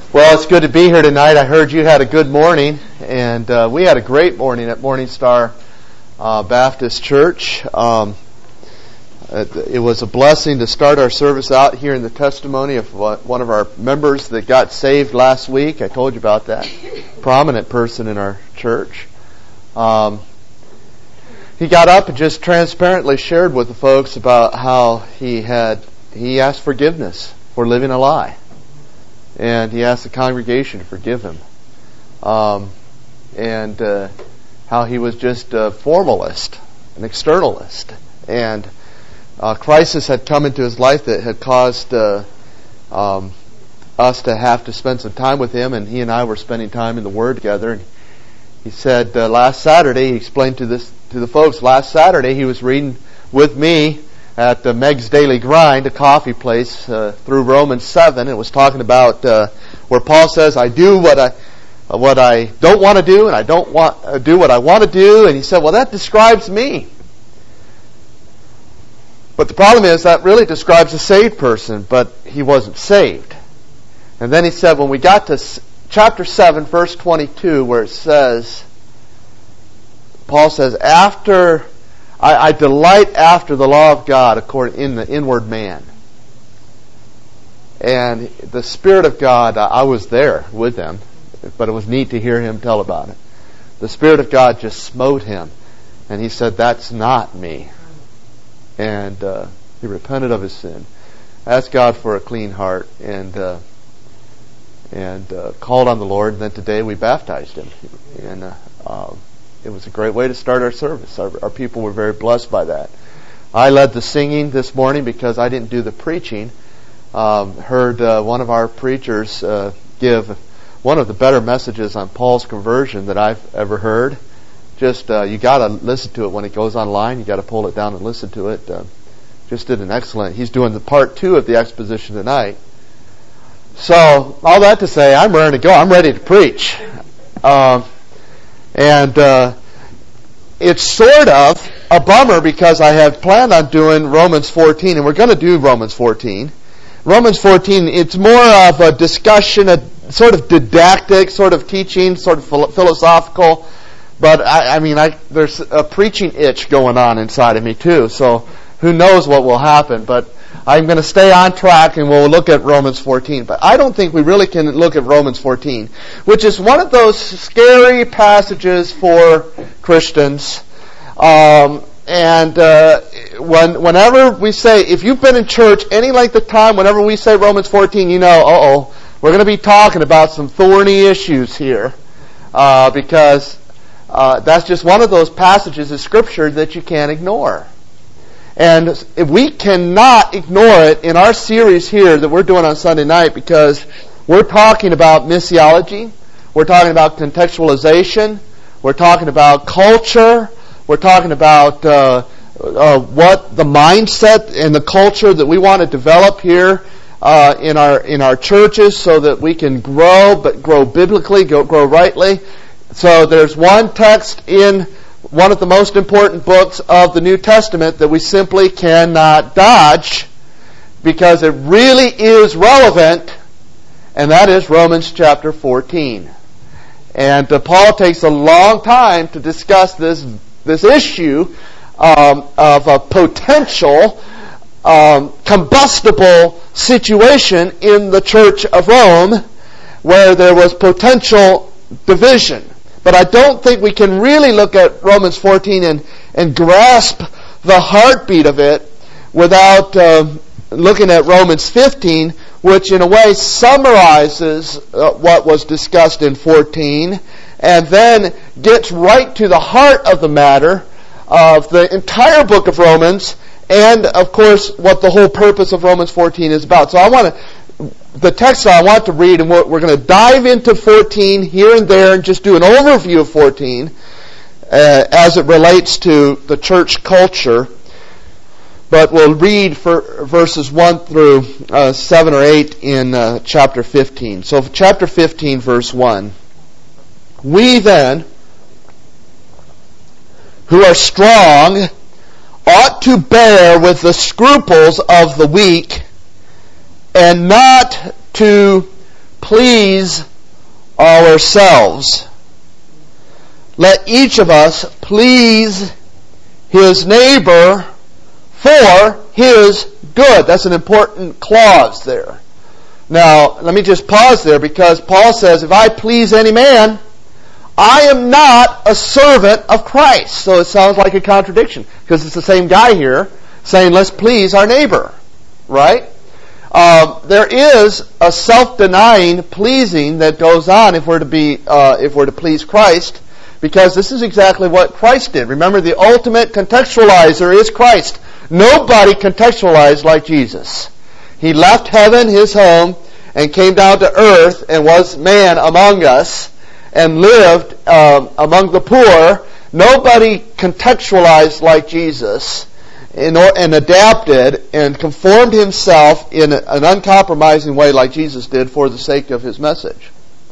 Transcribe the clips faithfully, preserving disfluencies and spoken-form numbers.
Well, it's good to be here tonight. I heard you had a good morning, and uh, we had a great morning at Morning Star uh, Baptist Church. Um, it, it was a blessing to start our service out here in the testimony of one of our members that got saved last week. I told you about that. Prominent person in our church. Um, he got up and just transparently shared with the folks about how he had he asked forgiveness for living a lie. And he asked the congregation to forgive him. Um, and uh, how he was just a formalist, an externalist. And a crisis had come into his life that had caused uh, um, us to have to spend some time with him. And he and I were spending time in the Word together. And he said uh, last Saturday, he explained to this to the folks, last Saturday he was reading with me at the Meg's Daily Grind, a coffee place, uh, through Romans seven. It was talking about uh, where Paul says, I do what I uh, what I don't want to do, and I don't want uh, do what I want to do. And he said, well, that describes me. But the problem is that really describes a saved person, but he wasn't saved. And then he said, when we got to s- chapter seven, verse twenty-two, where it says, Paul says, after... I, I delight after the law of God according in the inward man. And the Spirit of God, I, I was there with him, but it was neat to hear him tell about it. The Spirit of God just smote him, and he said, that's not me. And uh, he repented of his sin, asked God for a clean heart, and uh, and uh, called on the Lord. And then today we baptized him. And uh, um, It was a great way to start our service. Our, our people were very blessed by that. I led the singing this morning because I didn't do the preaching. Um, heard uh, one of our preachers uh, give one of the better messages on Paul's conversion that I've ever heard. Just uh, you got to listen to it when it goes online. You got to pull it down and listen to it. Uh, just did an excellent. He's doing the part two of the exposition tonight. So all that to say, I'm ready to go. I'm ready to preach. Um, And uh, it's sort of a bummer because I have planned on doing Romans fourteen, and we're going to do Romans fourteen. Romans fourteen, it's more of a discussion, a sort of didactic, sort of teaching, sort of philosophical. But I, I mean, I, there's a preaching itch going on inside of me too. So who knows what will happen? But I'm going to stay on track, and we'll look at Romans fourteen. But I don't think we really can look at Romans fourteen, which is one of those scary passages for Christians. Um, and uh, when, whenever we say, if you've been in church any length of time, whenever we say Romans fourteen, you know, uh-oh, we're going to be talking about some thorny issues here. Uh, because uh, that's just one of those passages of Scripture that you can't ignore. And if we cannot ignore it in our series here that we're doing on Sunday night, because we're talking about missiology, we're talking about contextualization, we're talking about culture, we're talking about uh, uh, what the mindset and the culture that we want to develop here uh, in our in our churches, so that we can grow, but grow biblically, grow, grow rightly. So there's one text in one of the most important books of the New Testament that we simply cannot dodge, because it really is relevant, and that is Romans chapter fourteen. And uh, Paul takes a long time to discuss this this issue um, of a potential um, combustible situation in the Church of Rome, where there was potential division. But I don't think we can really look at Romans fourteen and, and grasp the heartbeat of it without uh, looking at Romans fifteen, which in a way summarizes uh, what was discussed in fourteen, and then gets right to the heart of the matter of the entire book of Romans, and of course what the whole purpose of Romans fourteen is about. So I want to The text I want to read, and we're, we're going to dive into fourteen here and there and just do an overview of fourteen uh, as it relates to the church culture. But we'll read for verses one through uh, seven or eight in uh, chapter fifteen. So chapter fifteen, verse one. We then, who are strong, ought to bear with the scruples of the weak, and not to please ourselves. Let each of us please his neighbor for his good. That's an important clause there. Now, let me just pause there, because Paul says, if I please any man, I am not a servant of Christ. So it sounds like a contradiction, because it's the same guy here saying, let's please our neighbor. Right? Uh, there is a self-denying pleasing that goes on if we're to be, uh, if we're to please Christ, because this is exactly what Christ did. Remember, the ultimate contextualizer is Christ. Nobody contextualized like Jesus. He left heaven, his home, and came down to earth and was man among us and lived um, among the poor. Nobody contextualized like Jesus and, and adapted and conformed himself in an uncompromising way like Jesus did for the sake of his message.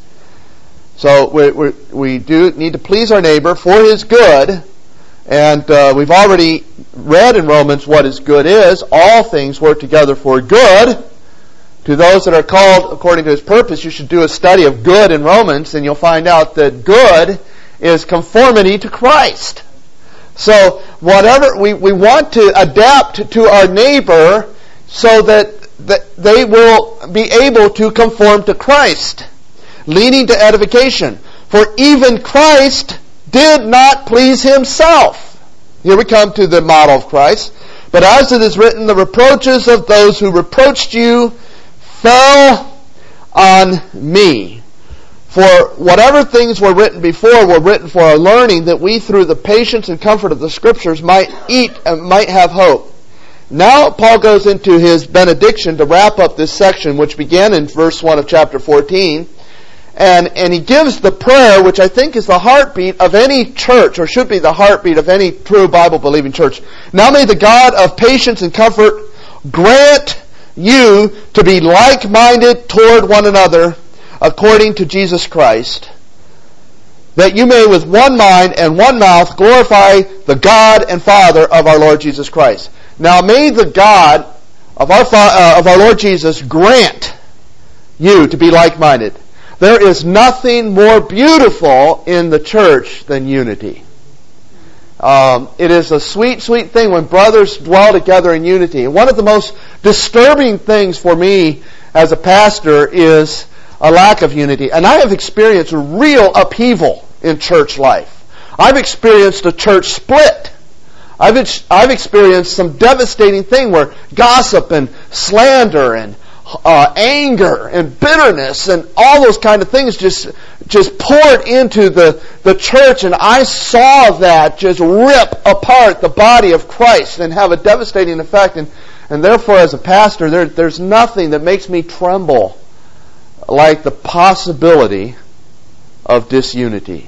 So we, we, we do need to please our neighbor for his good. And uh, we've already read in Romans what his good is. All things work together for good. To those that are called according to his purpose, you should do a study of good in Romans, and you'll find out that good is conformity to Christ. So whatever we, we want to adapt to our neighbor so that, that they will be able to conform to Christ, leading to edification. For even Christ did not please himself. Here we come to the model of Christ. But as it is written, the reproaches of those who reproached you fell on me. For whatever things were written before were written for our learning, that we through the patience and comfort of the Scriptures might eat and might have hope. Now Paul goes into his benediction to wrap up this section, which began in verse one of chapter fourteen. And, and he gives the prayer, which I think is the heartbeat of any church, or should be the heartbeat of any true Bible-believing church. Now may the God of patience and comfort grant you to be like-minded toward one another according to Jesus Christ, that you may with one mind and one mouth glorify the God and Father of our Lord Jesus Christ. Now may the God of our, uh, of our Lord Jesus grant you to be like-minded. There is nothing more beautiful in the church than unity. Um, it is a sweet, sweet thing when brothers dwell together in unity. And one of the most disturbing things for me as a pastor is a lack of unity. And I have experienced real upheaval in church life. I've experienced a church split. I've ex- I've experienced some devastating thing where gossip and slander and Uh, anger and bitterness and all those kind of things just just poured into the, the church, and I saw that just rip apart the body of Christ and have a devastating effect. And, and therefore, as a pastor, there, there's nothing that makes me tremble like the possibility of disunity.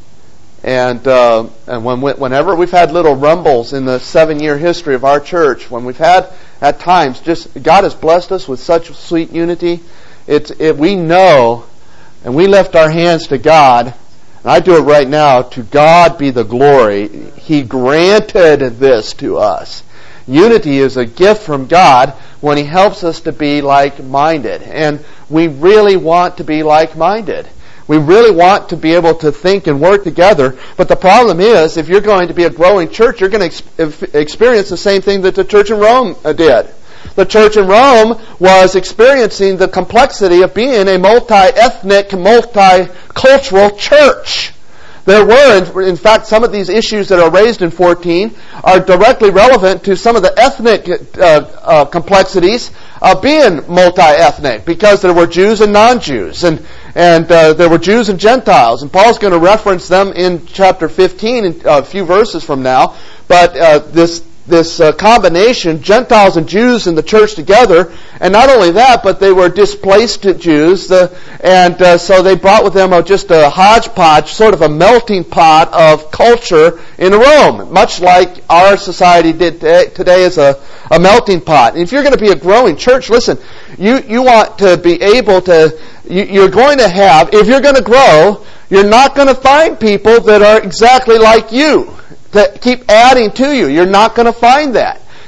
And uh, and when whenever we've had little rumbles in the seven-year history of our church, when we've had at times just God has blessed us with such sweet unity, it's it, we know, and we lift our hands to God, and I do it right now. To God be the glory. He granted this to us. Unity is a gift from God when He helps us to be like-minded, and we really want to be like-minded. We really want to be able to think and work together. But the problem is, if you're going to be a growing church, you're going to ex- experience the same thing that the church in Rome did. The church in Rome was experiencing the complexity of being a multi-ethnic, multicultural church. There were, in fact, some of these issues that are raised in fourteen are directly relevant to some of the ethnic uh, uh, complexities of being multi-ethnic, because there were Jews and non-Jews, and and uh, there were Jews and Gentiles, and Paul's going to reference them in chapter fifteen, in a few verses from now. But uh, this this uh, combination, Gentiles and Jews in the church together, and not only that, but they were displaced Jews, uh, and uh, so they brought with them a, just a hodgepodge, sort of a melting pot of culture in Rome, much like our society did today, today as a, a melting pot. And if you're going to be a growing church, listen, you, you want to be able to, you, you're going to have, if you're going to grow, you're not going to find people that are exactly like you, that keep adding to you. You're not going to find that.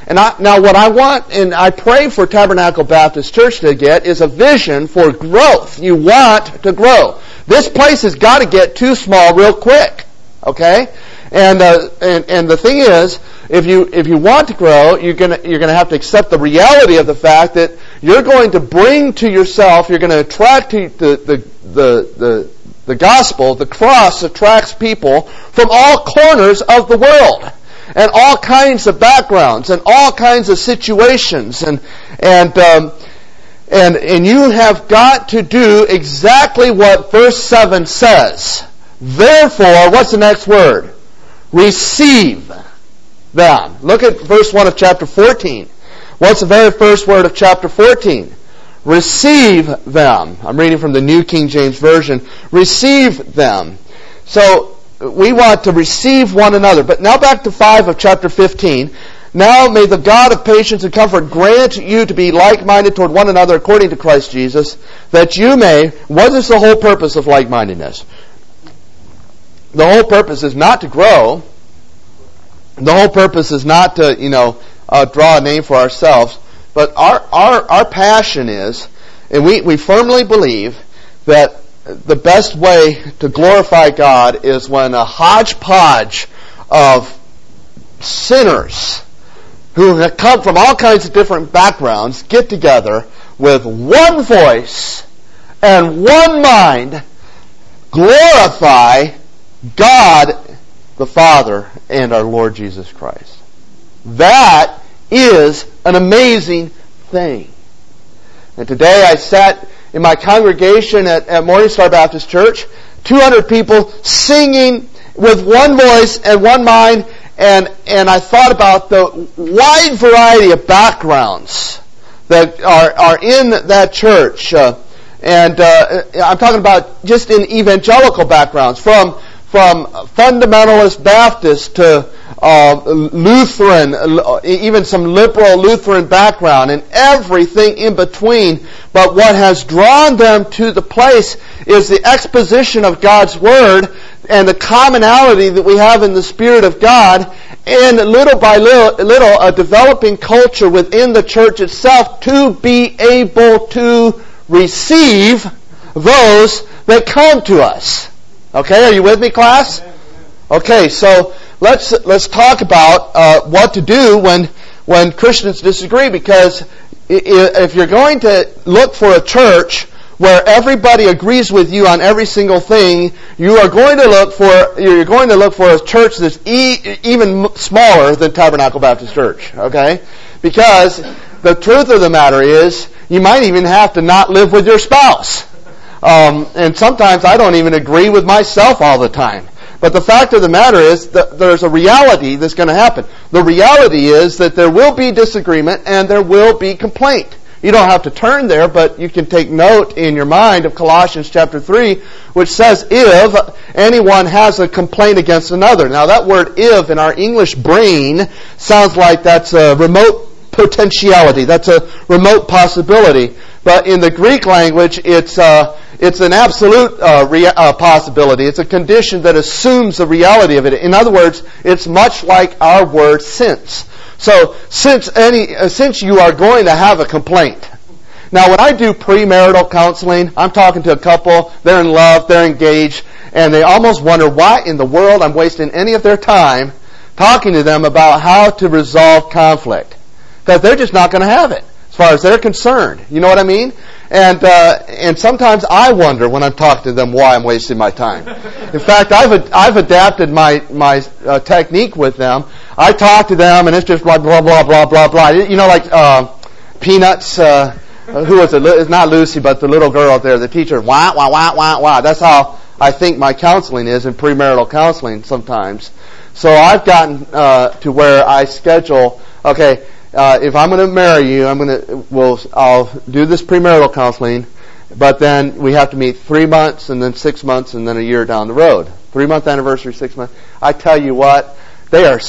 And I, now what I want, and I pray for Tabernacle Baptist Church to get, is a vision for growth. You want to grow. This place has got to get too small real quick. Okay? And, uh, and, and the thing is, if you, if you want to grow, you're gonna, you're gonna have to accept the reality of the fact that you're going to bring to yourself, you're going to attract to the, the, the, the, the gospel, the cross attracts people from all corners of the world. And all kinds of backgrounds, and all kinds of situations, and and um, and and you have got to do exactly what verse seven says. Therefore, what's the next word? Receive them. Look at verse one of chapter fourteen. What's the very first word of chapter fourteen? Receive them. I'm reading from the New King James Version. Receive them. So we want to receive one another. But now back to five of chapter fifteen. Now may the God of patience and comfort grant you to be like-minded toward one another according to Christ Jesus, that you may, what is the whole purpose of like-mindedness? The whole purpose is not to grow. The whole purpose is not to, you know, uh, draw a name for ourselves. But our, our, our passion is, and we, we firmly believe that the best way to glorify God is when a hodgepodge of sinners who have come from all kinds of different backgrounds get together with one voice and one mind, glorify God the Father and our Lord Jesus Christ. That is an amazing thing. And today I sat in my congregation at, at Morningstar Baptist Church, two hundred people singing with one voice and one mind, and, and I thought about the wide variety of backgrounds that are, are in that church. Uh, and uh, I'm talking about just in evangelical backgrounds, from from fundamentalist Baptist to uh, Lutheran, even some liberal Lutheran background, and everything in between. But what has drawn them to the place is the exposition of God's Word and the commonality that we have in the Spirit of God, and little by little, little a developing culture within the church itself to be able to receive those that come to us. Okay, are you with me, class? Okay, so let's let's talk about uh, what to do when when Christians disagree, because if you're going to look for a church where everybody agrees with you on every single thing, you are going to look for you're going to look for a church that's e- even smaller than Tabernacle Baptist Church. Okay, because the truth of the matter is, you might even have to not live with your spouse. Um, and sometimes I don't even agree with myself all the time. But the fact of the matter is that there's a reality that's going to happen. The reality is that there will be disagreement and there will be complaint. You don't have to turn there, but you can take note in your mind of Colossians chapter three, which says, if anyone has a complaint against another. Now that word if in our English brain sounds like that's a remote potentiality. That's a remote possibility. But in the Greek language, it's uh, it's an absolute uh, rea- uh, possibility. It's a condition that assumes the reality of it. In other words, it's much like our word since. So since any uh, since you are going to have a complaint. Now, when I do premarital counseling, I'm talking to a couple. They're in love. They're engaged, and they almost wonder why in the world I'm wasting any of their time talking to them about how to resolve conflict, because they're just not going to have it. As far as they're concerned. You know what I mean? And uh, and sometimes I wonder when I'm talking to them why I'm wasting my time. In fact, I've I've adapted my my uh, technique with them. I talk to them and it's just blah blah blah blah blah blah. You know, like uh, Peanuts. Uh, who was it? It's not Lucy, but the little girl out there, the teacher. Wah wah wah wah wah. That's how I think my counseling is in premarital counseling sometimes. So I've gotten uh, to where I schedule. Okay. Uh, if I'm going to marry you, I'm going to, well, I'll do this premarital counseling, but then we have to meet three months and then six months and then a year down the road. Three month anniversary, six months. I tell you what, they are,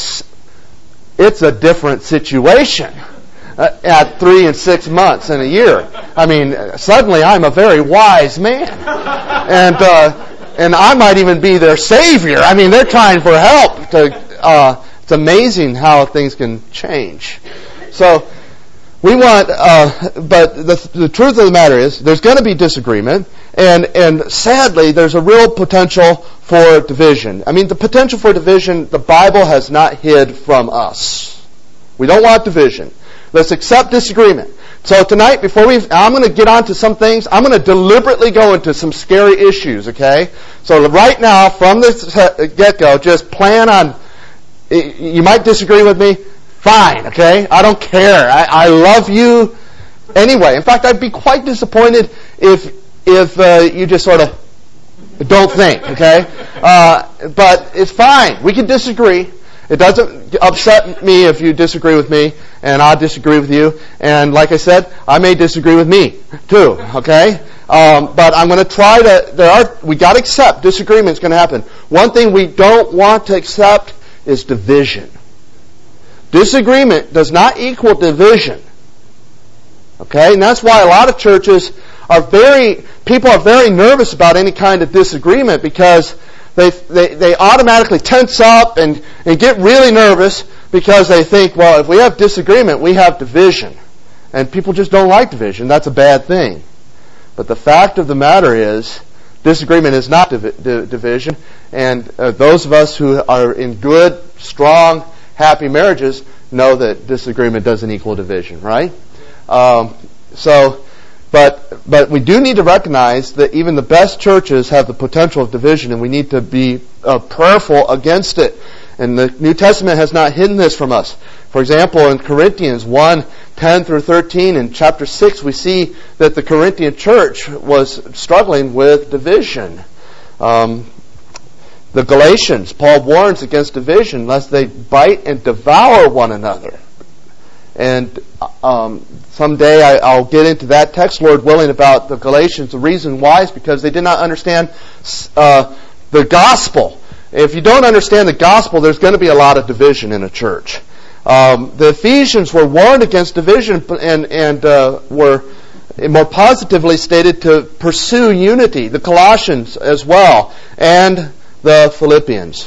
it's a different situation uh, at three and six months and a year. I mean, suddenly I'm a very wise man. And, uh, and I might even be their savior. I mean, they're trying for help to, uh, it's amazing how things can change. So we want, uh, but the, the truth of the matter is, there's going to be disagreement, and and sadly, there's a real potential for division. I mean, the potential for division, the Bible has not hid from us. We don't want division. Let's accept disagreement. So tonight, before we, I'm going to get on to some things. I'm going to deliberately go into some scary issues, okay? So right now, from the get-go, just plan on, you might disagree with me. Fine, okay? I don't care. I, I love you anyway. In fact, I'd be quite disappointed if if uh, you just sort of don't think, okay? Uh, but it's fine. We can disagree. It doesn't upset me if you disagree with me, and I disagree with you. And like I said, I may disagree with me too, okay? Um, but I'm going to try to, there are, we got to accept disagreement's going to happen. One thing we don't want to accept is division. Disagreement does not equal division. Okay? And that's why a lot of churches are very, people are very nervous about any kind of disagreement, because they they, they automatically tense up and, and get really nervous because they think, well, if we have disagreement, we have division. And people just don't like division. That's a bad thing. But the fact of the matter is, disagreement is not divi- di- division. And uh, those of us who are in good, strong, happy marriages know that disagreement doesn't equal division, right? Um, so, but but we do need to recognize that even the best churches have the potential of division, and we need to be uh, prayerful against it. And the New Testament has not hidden this from us. For example, in Corinthians one, ten through thirteen, in chapter six, we see that the Corinthian church was struggling with division. Um, The Galatians, Paul warns against division, lest they bite and devour one another. And um, someday I, I'll get into that text, Lord willing, about the Galatians. The reason why is because they did not understand uh, the gospel. If you don't understand the gospel, there's going to be a lot of division in a church. Um, the Ephesians were warned against division and, and uh, were more positively stated to pursue unity. The Colossians as well. And the Philippians,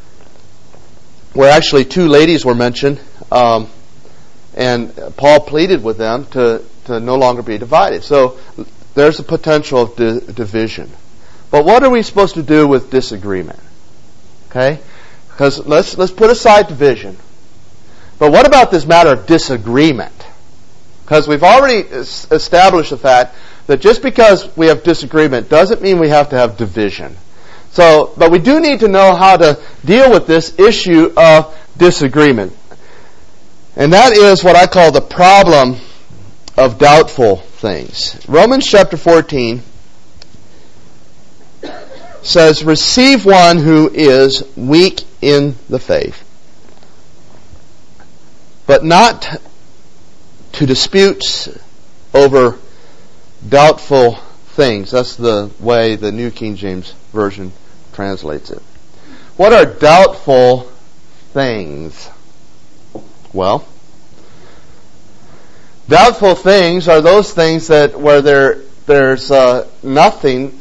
where actually two ladies were mentioned, um, and Paul pleaded with them to, to no longer be divided. So there's a potential of di- division. But what are we supposed to do with disagreement? Okay? Because let's let's put aside division. But what about this matter of disagreement? Because we've already established the fact that just because we have disagreement doesn't mean we have to have division. So, but we do need to know how to deal with this issue of disagreement. And that is what I call the problem of doubtful things. Romans chapter fourteen says, receive one who is weak in the faith, but not to disputes over doubtful things. That's the way the New King James Version translates it. What are doubtful things? Well, doubtful things are those things that where there there's uh, nothing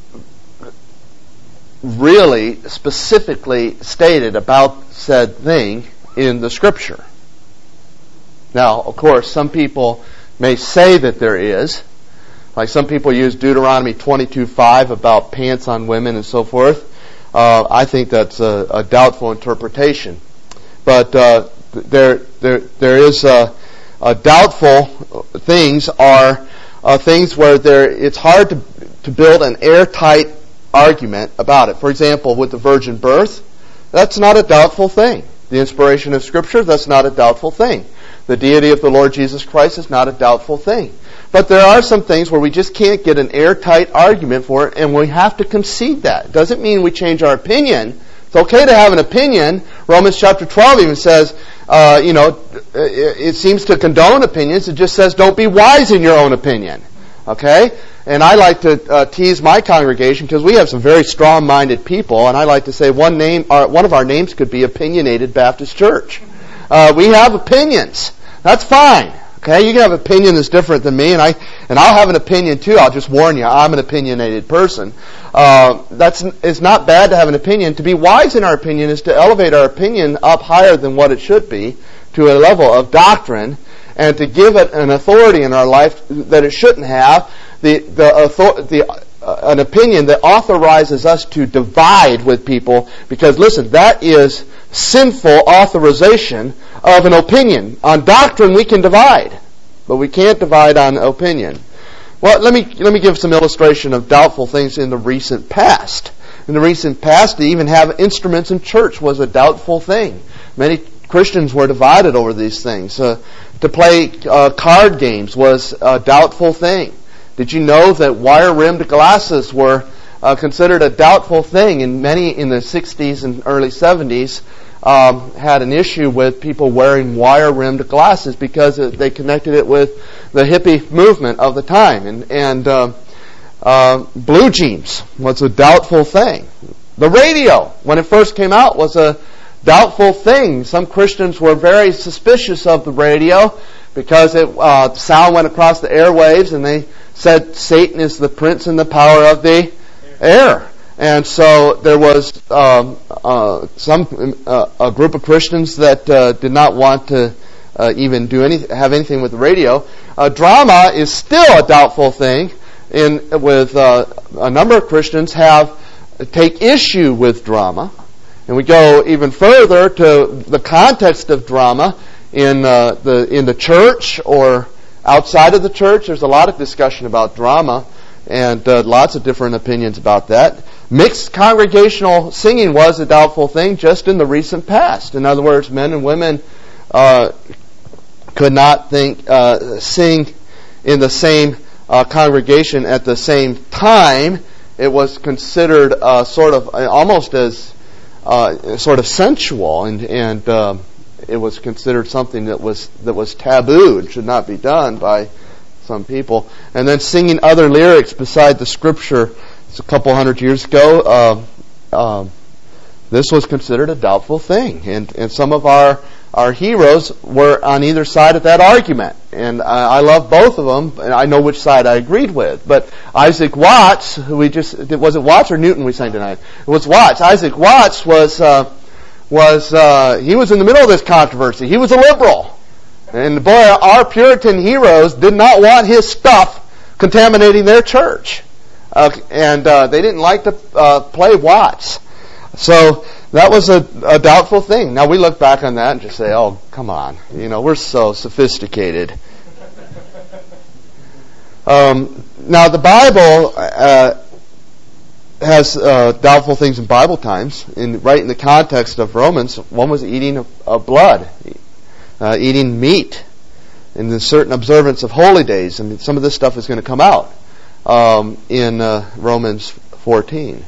really specifically stated about said thing in the Scripture. Now, of course, some people may say that there is. Like some people use Deuteronomy twenty-two five about pants on women and so forth. Uh, I think that's a, a doubtful interpretation. But uh, there, there, there is a, a doubtful things are uh, things where there it's hard to to build an airtight argument about it. For example, with the virgin birth, that's not a doubtful thing. The inspiration of Scripture, that's not a doubtful thing. The deity of the Lord Jesus Christ is not a doubtful thing. But there are some things where we just can't get an airtight argument for it, and we have to concede that. It doesn't mean we change our opinion. It's okay to have an opinion. Romans chapter twelve even says, uh, you know, it, it seems to condone opinions. It just says don't be wise in your own opinion. Okay? And I like to uh, tease my congregation because we have some very strong-minded people, and I like to say one name, our, one of our names could be Opinionated Baptist Church. Uh, we have opinions. That's fine. Okay, you can have an opinion that's different than me, and I and I'll have an opinion too. I'll just warn you, I'm an opinionated person. Uh, that's it's not bad to have an opinion. To be wise in our opinion is to elevate our opinion up higher than what it should be, to a level of doctrine and to give it an authority in our life that it shouldn't have, the the, author, the uh, an opinion that authorizes us to divide with people, because listen, that is sinful authorization of an opinion. On doctrine we can divide, but we can't divide on opinion. Well, let me let me give some illustration of doubtful things in the recent past. In the recent past, to even have instruments in church was a doubtful thing. Many Christians were divided over these things. Uh, to play uh, card games was a doubtful thing. Did you know that wire-rimmed glasses were uh, considered a doubtful thing? And many in the sixties and early seventies um, had an issue with people wearing wire-rimmed glasses because they connected it with the hippie movement of the time. And, and uh, uh, blue jeans was a doubtful thing. The radio, when it first came out, was a doubtful thing. Some Christians were very suspicious of the radio because it uh, sound went across the airwaves, and they said Satan is the prince and the power of the air. And so there was um, uh, some uh, a group of Christians that uh, did not want to uh, even do any have anything with the radio. Uh, drama is still a doubtful thing. In with uh, a number of Christians have take issue with drama. And we go even further to the context of drama in uh, the in the church or outside of the church. There's a lot of discussion about drama and uh, lots of different opinions about that. Mixed congregational singing was a doubtful thing just in the recent past. In other words, men and women uh, could not think uh, sing in the same uh, congregation at the same time. It was considered uh, sort of uh, almost as Uh, sort of sensual, and and um, it was considered something that was that was taboo and should not be done by some people. And then singing other lyrics beside the Scripture. It's a couple hundred years ago. Uh, um, this was considered a doubtful thing, and and some of our our heroes were on either side of that argument. And I, I love both of them, and I know which side I agreed with. But Isaac Watts, who we just was it Watts or Newton we sang tonight? It was Watts. Isaac Watts was uh, was uh, he was in the middle of this controversy. He was a liberal, and boy, our Puritan heroes did not want his stuff contaminating their church, uh, and uh, they didn't like to uh, play Watts. So that was a, a doubtful thing. Now we look back on that and just say, "Oh, come on! You know, we're so sophisticated." Um, now the Bible uh, has uh, doubtful things in Bible times. In right in the context of Romans, one was eating of, of blood, uh, eating meat, and the certain observance of holy days. I mean, some of this stuff is going to come out um, in uh, Romans fourteen.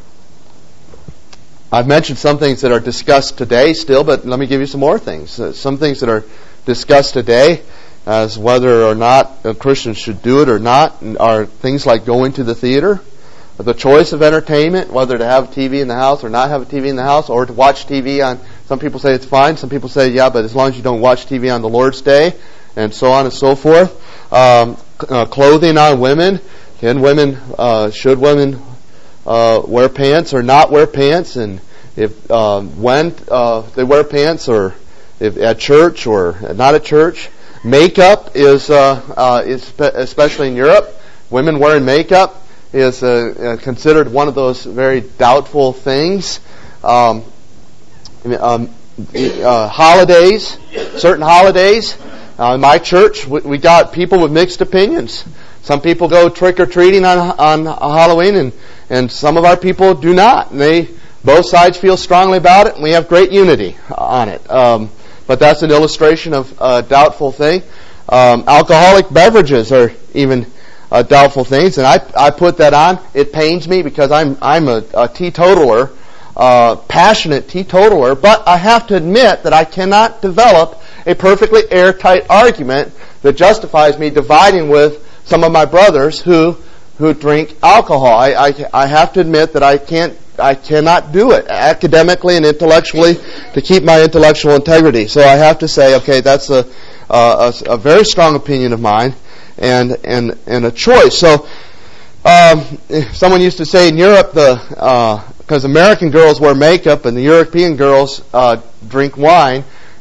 I've mentioned some things that are discussed today still, but let me give you some more things. Uh, some things that are discussed today as whether or not uh, Christians should do it or not are things like going to the theater, the choice of entertainment, whether to have a T V in the house or not have a T V in the house, or to watch T V on, some people say it's fine, some people say, yeah, but as long as you don't watch T V on the Lord's Day, and so on and so forth. Um, uh, clothing on women. Can women, uh, should women Uh, wear pants or not wear pants, and if uh, when uh, they wear pants, or if at church or not at church. Makeup is, uh, uh, is spe- especially in Europe, women wearing makeup is uh, uh, considered one of those very doubtful things. Um, um, uh, holidays, certain holidays. Uh, in my church, we, we got people with mixed opinions. Some people go trick or treating on on Halloween, and and some of our people do not. And they both sides feel strongly about it, and we have great unity on it. Um, but that's an illustration of a doubtful thing. Um, alcoholic beverages are even uh, doubtful things, and I I put that on. It pains me because I'm I'm a, a teetotaler, uh, passionate teetotaler. But I have to admit that I cannot develop a perfectly airtight argument that justifies me dividing with some of my brothers who who drink alcohol. I, I I have to admit that I can't I cannot do it academically and intellectually to keep my intellectual integrity. So I have to say, okay, that's a a, a very strong opinion of mine, and and and a choice. So um, someone used to say in Europe, the because uh, American girls wear makeup and the European girls uh, drink wine,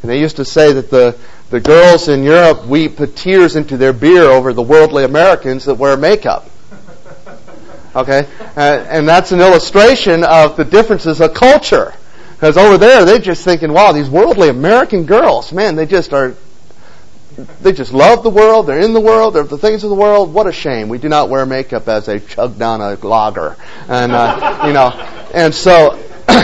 And they used to say that the, the girls in Europe weep tears into their beer over the worldly Americans that wear makeup. Okay? Uh, and that's an illustration of the differences of culture. Because over there, they're just thinking, wow, these worldly American girls, man, they just are, they just love the world, they're in the world, they're the things of the world. What a shame. We do not wear makeup as they chug down a lager. And, uh, you know, and so,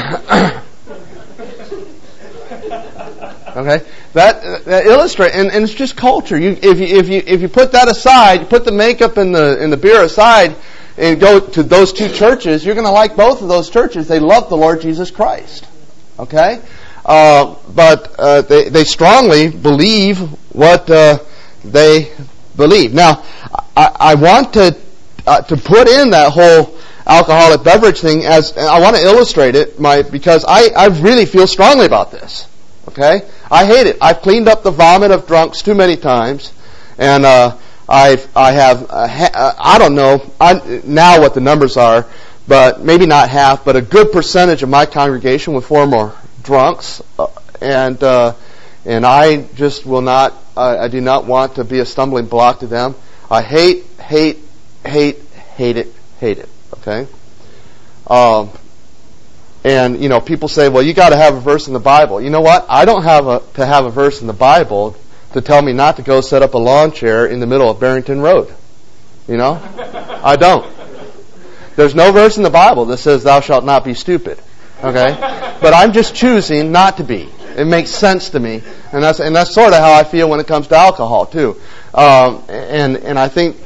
okay, that, that illustrates, and, and it's just culture. You, if you, if you, if you put that aside, you put the makeup and the, and the beer aside, and go to those two churches, you're going to like both of those churches. They love the Lord Jesus Christ. Okay? Uh, but uh, they, they strongly believe what uh, they believe. Now, I, I want to uh, to put in that whole alcoholic beverage thing as I want to illustrate it, my because I, I really feel strongly about this. Okay? I hate it. I've cleaned up the vomit of drunks too many times, and uh, I've I have uh, ha- I don't know I, now what the numbers are. But maybe not half, but a good percentage of my congregation with former drunks, uh, and uh, and I just will not. I, I do not want to be a stumbling block to them. I hate, hate, hate, hate it, hate it. Okay. Um, and you know, people say, "Well, you got to have a verse in the Bible." You know what? I don't have a, to have a verse in the Bible to tell me not to go set up a lawn chair in the middle of Barrington Road. You know, I don't. There's no verse in the Bible that says thou shalt not be stupid. Okay? But I'm just choosing not to be. It makes sense to me. And that's and that's sort of how I feel when it comes to alcohol too. Um, and and I think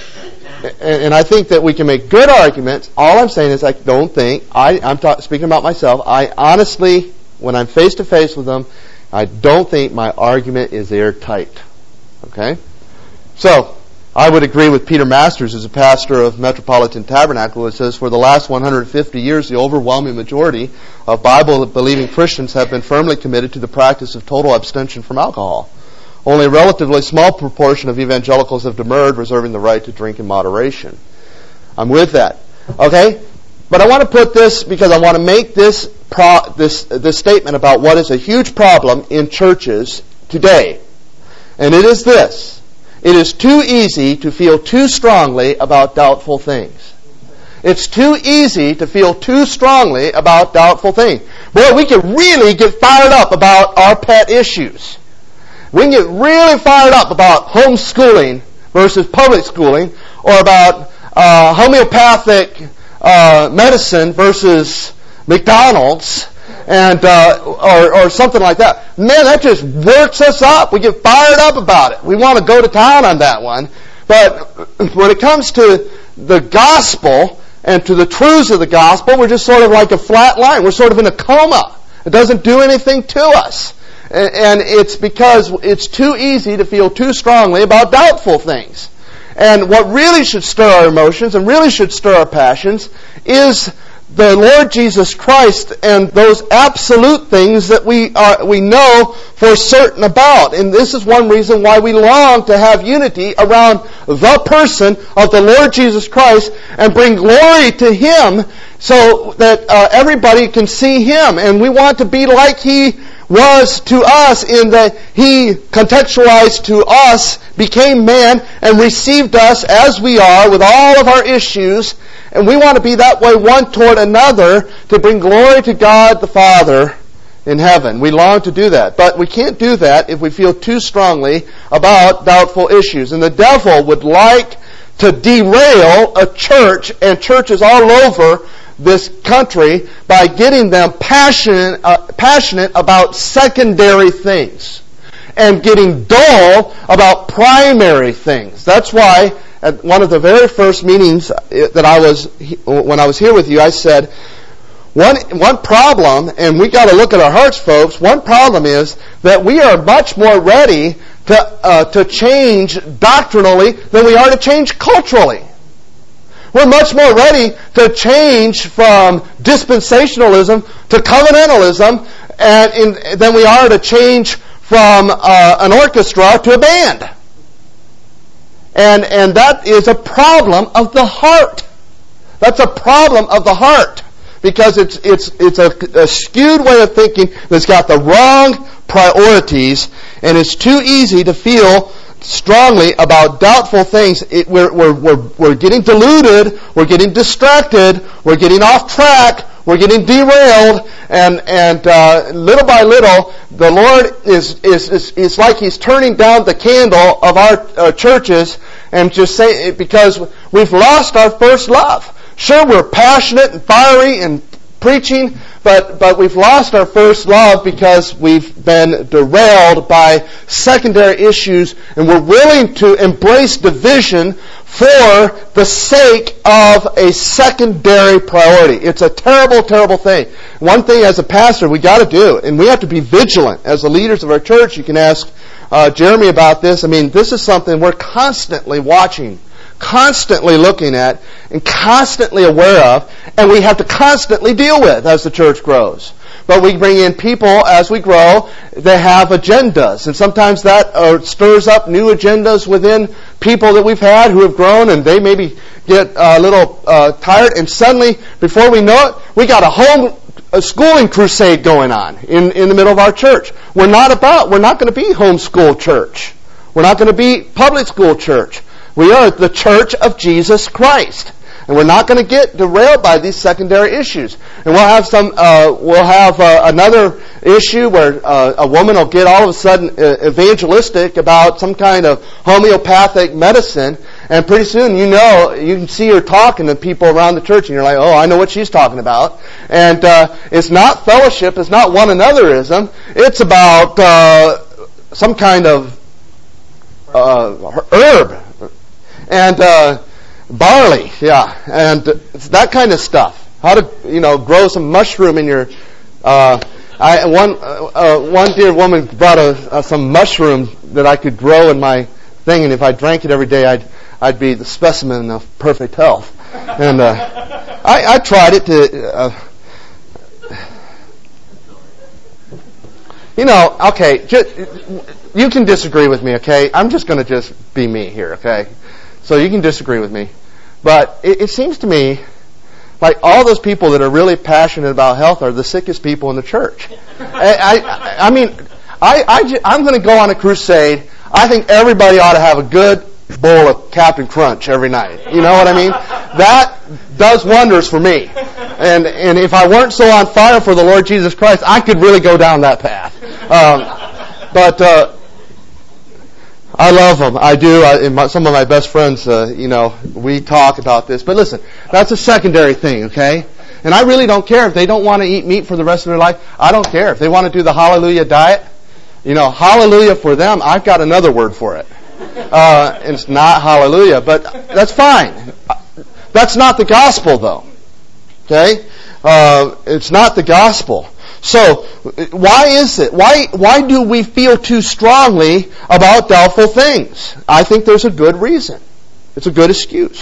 and I think that we can make good arguments. All I'm saying is I don't think I I'm ta- speaking about myself. I honestly, when I'm face to face with them, I don't think my argument is airtight. Okay? So I would agree with Peter Masters, as a pastor of Metropolitan Tabernacle, who says, for the last one hundred fifty years, the overwhelming majority of Bible-believing Christians have been firmly committed to the practice of total abstention from alcohol. Only a relatively small proportion of evangelicals have demurred, reserving the right to drink in moderation. I'm with that. Okay? But I want to put this, because I want to make this pro- this this statement about what is a huge problem in churches today. And it is this. It is too easy to feel too strongly about doubtful things. It's too easy to feel too strongly about doubtful things. Boy, we can really get fired up about our pet issues. We can get really fired up about homeschooling versus public schooling, or about uh, homeopathic uh, medicine versus McDonald's, and uh, or, or something like that. Man, that just works us up. We get fired up about it. We want to go to town on that one. But when it comes to the gospel and to the truths of the gospel, we're just sort of like a flat line. We're sort of in a coma. It doesn't do anything to us. And it's because it's too easy to feel too strongly about doubtful things. And what really should stir our emotions and really should stir our passions is the Lord Jesus Christ and those absolute things that we are, we know for certain about. And this is one reason why we long to have unity around the person of the Lord Jesus Christ and bring glory to Him, so that uh, everybody can see Him. And we want to be like He was to us, in that He contextualized to us, became man, and received us as we are with all of our issues. And we want to be that way one toward another to bring glory to God the Father in heaven. We long to do that. But we can't do that if we feel too strongly about doubtful issues. And the devil would like to derail a church and churches all over this country by getting them passionate, uh, passionate about secondary things and getting dull about primary things. That's why at one of the very first meetings that I was, when I was here with you, I said, one one problem, and we got to look at our hearts, folks. One problem is that we are much more ready to uh, to change doctrinally than we are to change culturally. We're much more ready to change from dispensationalism to covenantalism, and in, than we are to change from uh, an orchestra to a band. And and that is a problem of the heart. That's a problem of the heart. because it's it's it's a, a skewed way of thinking that's got the wrong priorities, and it's too easy to feel strongly about doubtful things. It, we're, we're, we're, we're getting deluded, we're getting distracted, we're getting off track, we're getting derailed, and and uh, little by little, the Lord is is is it's like He's turning down the candle of our uh, churches, and just say because we've lost our first love. Sure, we're passionate and fiery and preaching, but but we've lost our first love because we've been derailed by secondary issues, and we're willing to embrace division for the sake of a secondary priority. It's a terrible, terrible thing. One thing as a pastor we got to do, and we have to be vigilant as the leaders of our church. You can ask uh, Jeremy about this. I mean, this is something we're constantly watching, constantly looking at, and constantly aware of, and we have to constantly deal with as the church grows. But we bring in people as we grow that have agendas, and sometimes that uh, stirs up new agendas within people that we've had who have grown, and they maybe get a little uh, tired, and suddenly, before we know it, we got a whole a schooling crusade going on in, in the middle of our church. We're not about, we're not going to be homeschool church. We're not going to be public school church. We are the church of Jesus Christ. And we're not going to get derailed by these secondary issues. And we'll have some, uh, we'll have uh, another issue where uh, a woman will get all of a sudden uh, evangelistic about some kind of homeopathic medicine, and pretty soon you know, you can see her talking to people around the church, and you're like, oh, I know what she's talking about. And uh, it's not fellowship, it's not one anotherism, it's about uh, some kind of uh, herb. And uh, barley, yeah, and it's that kind of stuff. How to, you know, grow some mushroom in your. Uh, I one uh, one dear woman brought a, uh, some mushroom that I could grow in my thing, and if I drank it every day, I'd I'd be the specimen of perfect health. And uh, I, I tried it to. Uh, you know, okay, just, you can disagree with me, okay? I'm just going to just be me here, okay? So you can disagree with me. But it, it seems to me like all those people that are really passionate about health are the sickest people in the church. I, I, I mean, I, I, I'm going to go on a crusade. I think everybody ought to have a good bowl of Captain Crunch every night. You know what I mean? That does wonders for me. And and if I weren't so on fire for the Lord Jesus Christ, I could really go down that path. Um, but... Uh, I love them. I do. I, and my, some of my best friends, uh, you know, we talk about this. But listen, that's a secondary thing, okay? And I really don't care if they don't want to eat meat for the rest of their life. I don't care. If they want to do the hallelujah diet, you know, hallelujah for them, I've got another word for it. Uh, it's not hallelujah, but that's fine. That's not the gospel, though. Okay? Uh, it's not the gospel. So, why is it? Why why do we feel too strongly about doubtful things? I think there's a good reason. It's a good excuse.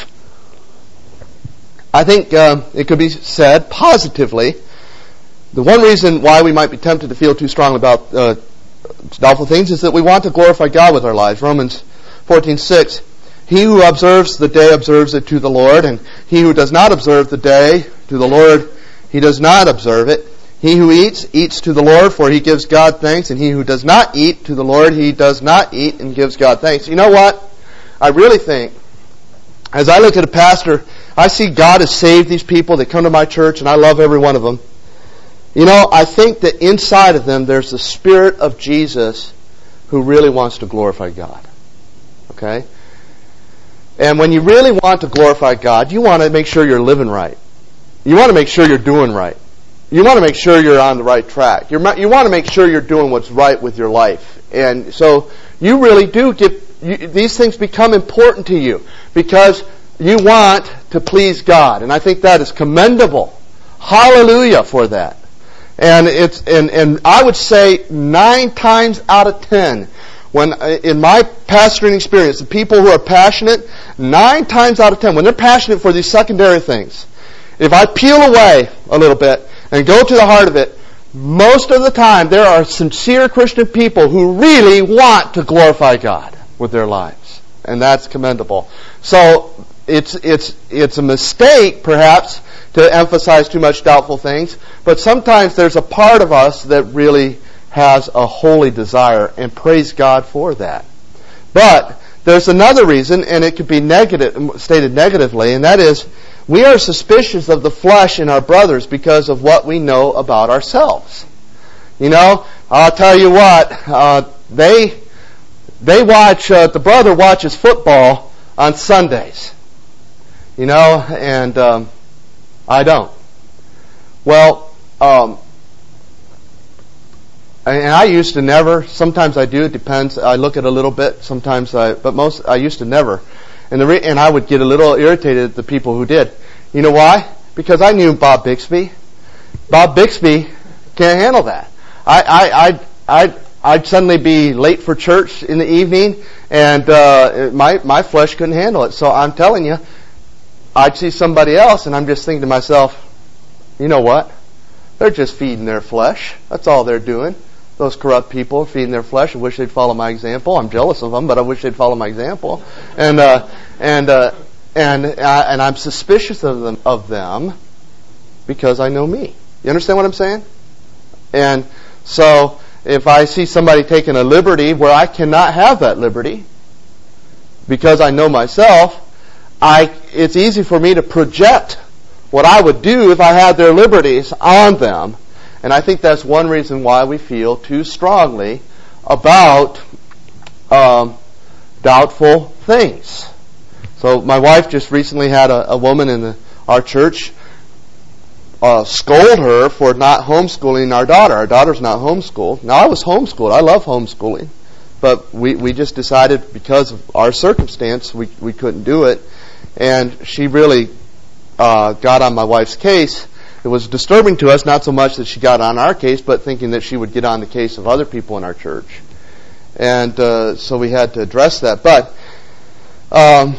I think uh, it could be said positively. The one reason why we might be tempted to feel too strongly about uh, doubtful things is that we want to glorify God with our lives. Romans fourteen six. He who observes the day observes it to the Lord, and he who does not observe the day to the Lord, he does not observe it. He who eats, eats to the Lord, for he gives God thanks, and he who does not eat to the Lord, he does not eat and gives God thanks. You know what? I really think, as I look at a pastor, I see God has saved these people that come to my church, and I love every one of them. You know, I think that inside of them there's the Spirit of Jesus who really wants to glorify God. Okay? And when you really want to glorify God, you want to make sure you're living right. You want to make sure you're doing right. You want to make sure you're on the right track. You're, you want to make sure you're doing what's right with your life. And so you really do get, you, these things become important to you because you want to please God. And I think that is commendable. Hallelujah for that. And it's and, and I would say nine times out of ten, when in my pastoring experience, the people who are passionate, nine times out of ten, when they're passionate for these secondary things, if I peel away a little bit and go to the heart of it, most of the time there are sincere Christian people who really want to glorify God with their lives. And that's commendable. So it's it's it's a mistake, perhaps, to emphasize too much doubtful things. But sometimes there's a part of us that really has a holy desire, and praise God for that. But there's another reason, and it could be negative, stated negatively, and that is we are suspicious of the flesh in our brothers because of what we know about ourselves. You know, I'll tell you what, uh, they they watch, uh, the brother watches football on Sundays. You know, and um, I don't. Well, um, and I used to never. Sometimes I do. It depends. I look at a little bit. Sometimes I, but most I used to never. And the re, and I would get a little irritated at the people who did. You know why? Because I knew Bob Bixby. Bob Bixby can't handle that. I I I I'd, I'd suddenly be late for church in the evening, and uh, my my flesh couldn't handle it. So I'm telling you, I'd see somebody else, and I'm just thinking to myself, you know what? They're just feeding their flesh. That's all they're doing. Those corrupt people are feeding their flesh. I wish they'd follow my example. I'm jealous of them, but I wish they'd follow my example. And uh, and uh, and uh, and I'm suspicious of them of them because I know me. You understand what I'm saying? And so if I see somebody taking a liberty where I cannot have that liberty because I know myself, I it's easy for me to project what I would do if I had their liberties on them. And I think that's one reason why we feel too strongly about um, doubtful things. So my wife just recently had a, a woman in the, our church uh, scold her for not homeschooling our daughter. Our daughter's not homeschooled. Now, I was homeschooled. I love homeschooling. But we, we just decided because of our circumstance, we, we couldn't do it. And she really uh, got on my wife's case. It was disturbing to us, not so much that she got on our case, but thinking that she would get on the case of other people in our church. And uh, so we had to address that. But um,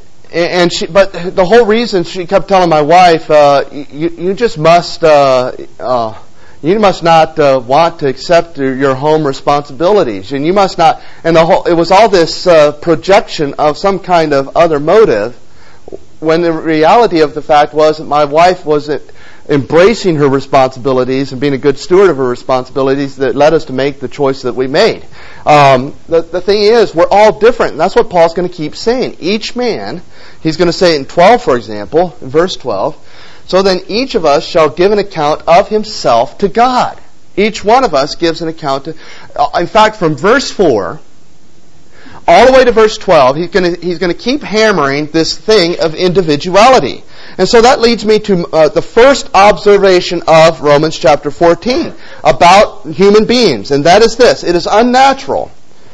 and she, but the whole reason she kept telling my wife, uh, you, you just must, uh, uh, you must not uh, want to accept your home responsibilities, and you must not. And the whole, it was all this uh, projection of some kind of other motive, when the reality of the fact was that my wife wasn't embracing her responsibilities and being a good steward of her responsibilities that led us to make the choice that we made. Um, the, the thing is, we're all different, and that's what Paul's going to keep saying. Each man, he's going to say in twelve, for example, in verse twelve, so then each of us shall give an account of himself to God. Each one of us gives an account to... Uh, in fact, from verse four all the way to verse twelve, he's going to, he's going to keep hammering this thing of individuality. And so that leads me to uh, the first observation of Romans chapter fourteen about human beings, and that is this. It is unnatural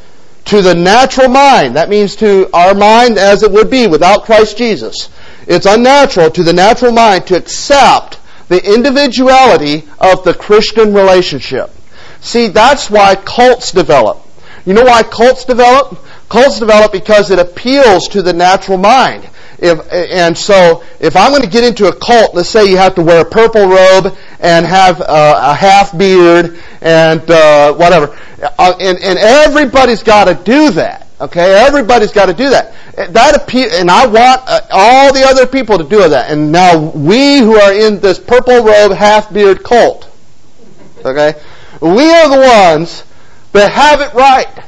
to the natural mind. That means to our mind as it would be without Christ Jesus. It's unnatural to the natural mind to accept the individuality of the Christian relationship. See, that's why cults develop. You know why cults develop? Cults develop because it appeals to the natural mind. If, and so, if I'm going to get into a cult, let's say you have to wear a purple robe and have uh, a half beard and uh, whatever, uh, and, and everybody's got to do that. Okay, everybody's got to do that. That appeal, and I want uh, all the other people to do that. And now we who are in this purple robe, half beard cult, okay, we are the ones that have it right,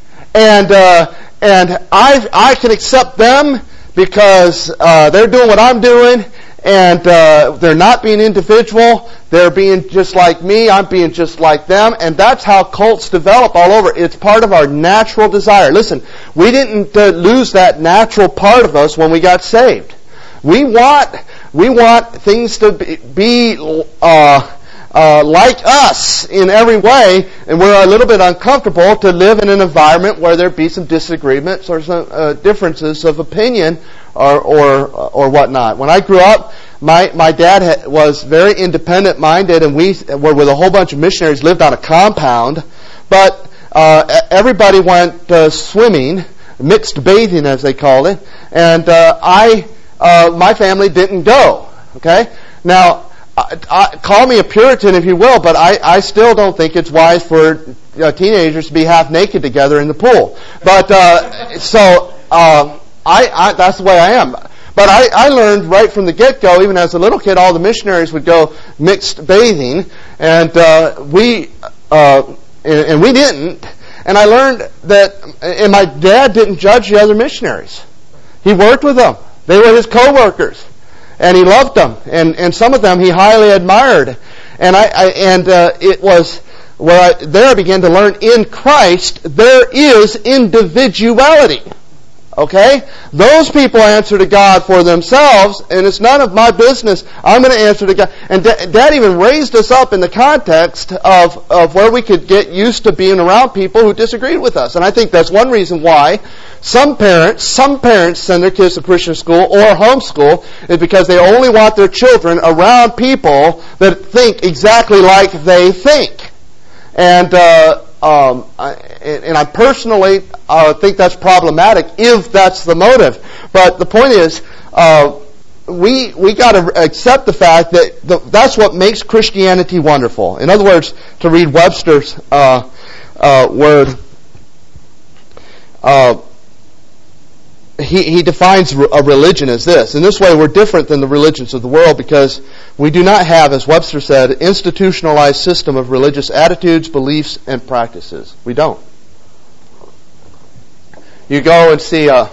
and uh, and I I can accept them because uh, they're doing what I'm doing, and uh, they're not being individual. They're being just like me. I'm being just like them. And that's how cults develop all over. It's part of our natural desire. Listen, we didn't uh, lose that natural part of us when we got saved. We want we want things to be, be uh, uh, like us in every way, and we're a little bit uncomfortable to live in an environment where there be some disagreements or some uh, differences of opinion or or or whatnot. When I grew up, my my dad was very independent minded, and we were with a whole bunch of missionaries, lived on a compound, but uh, everybody went uh, swimming, mixed bathing as they called it, and uh, I uh, my family didn't go. Okay, now. I, I, call me a Puritan if you will, but I, I still don't think it's wise for uh, teenagers to be half naked together in the pool. But uh, so uh, I, I that's the way I am. But I, I learned right from the get-go, even as a little kid, all the missionaries would go mixed bathing, and uh, we uh, and, and we didn't. And I learned that, and my dad didn't judge the other missionaries. He worked with them. They were his co-workers, and he loved them. And, and some of them he highly admired. And I, I and uh, it was where I, there I began to learn in Christ there is individuality. Okay? Those people answer to God for themselves, and it's none of my business. I'm going to answer to God. And da- Dad even raised us up in the context of, of where we could get used to being around people who disagreed with us. And I think that's one reason why some parents, some parents send their kids to Christian school or homeschool is because they only want their children around people that think exactly like they think. And, uh, Um, I, and I personally uh, think that's problematic if that's the motive. But the point is, uh, we we got to accept the fact that the, that's what makes Christianity wonderful. In other words, to read Webster's uh, uh, word, uh, he he defines a religion as this. In this way, we're different than the religions of the world because we do not have, as Webster said, an institutionalized system of religious attitudes, beliefs, and practices. We don't. You go and see a,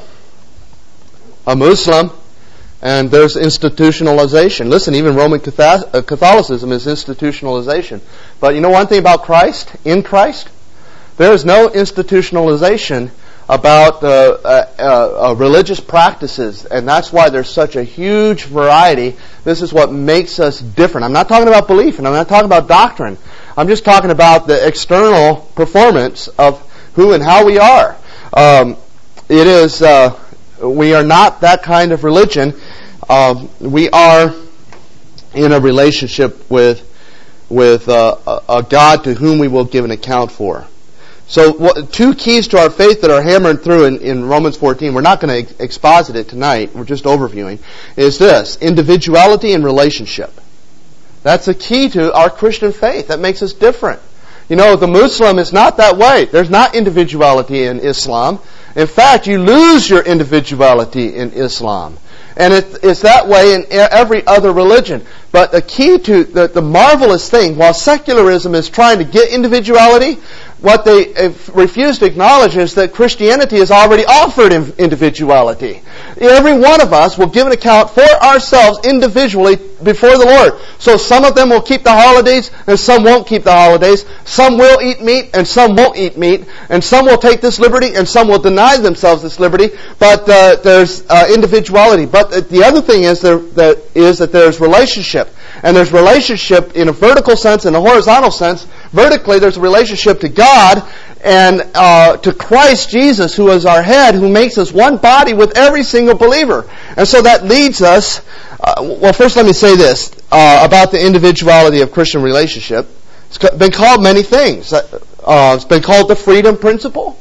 a Muslim, and there's institutionalization. Listen, even Roman Catholicism is institutionalization. But you know one thing about Christ? In Christ, there is no institutionalization about uh, uh, uh, religious practices, and that's why there's such a huge variety. This is what makes us different. I'm not talking about belief, and I'm not talking about doctrine. I'm just talking about the external performance of who and how we are. Um, it is, uh, we are not that kind of religion. Um, we are in a relationship with with uh, a, a God to whom we will give an account for. So what, two keys to our faith that are hammered through in, in Romans fourteen, we're not going to ex- exposit it tonight, we're just overviewing, is this: individuality and relationship. That's a key to our Christian faith. That makes us different. You know, the Muslim is not that way. There's not individuality in Islam. In fact, you lose your individuality in Islam. And it, it's that way in every other religion. But the key to the, the marvelous thing, while secularism is trying to get individuality, what they refuse to acknowledge is that Christianity has already offered individuality. Every one of us will give an account for ourselves individually before the Lord. So some of them will keep the holidays and some won't keep the holidays. Some will eat meat and some won't eat meat. And some will take this liberty and some will deny themselves this liberty. But uh, there's uh, individuality. But the other thing is, there, that is that there's relationship. And there's relationship in a vertical sense and a horizontal sense. Vertically, there's a relationship to God and uh, to Christ Jesus, who is our head, who makes us one body with every single believer. And so that leads us, uh, well, first let me say this uh, about the individuality of Christian relationship. It's been called many things. Uh, it's been called the freedom principle.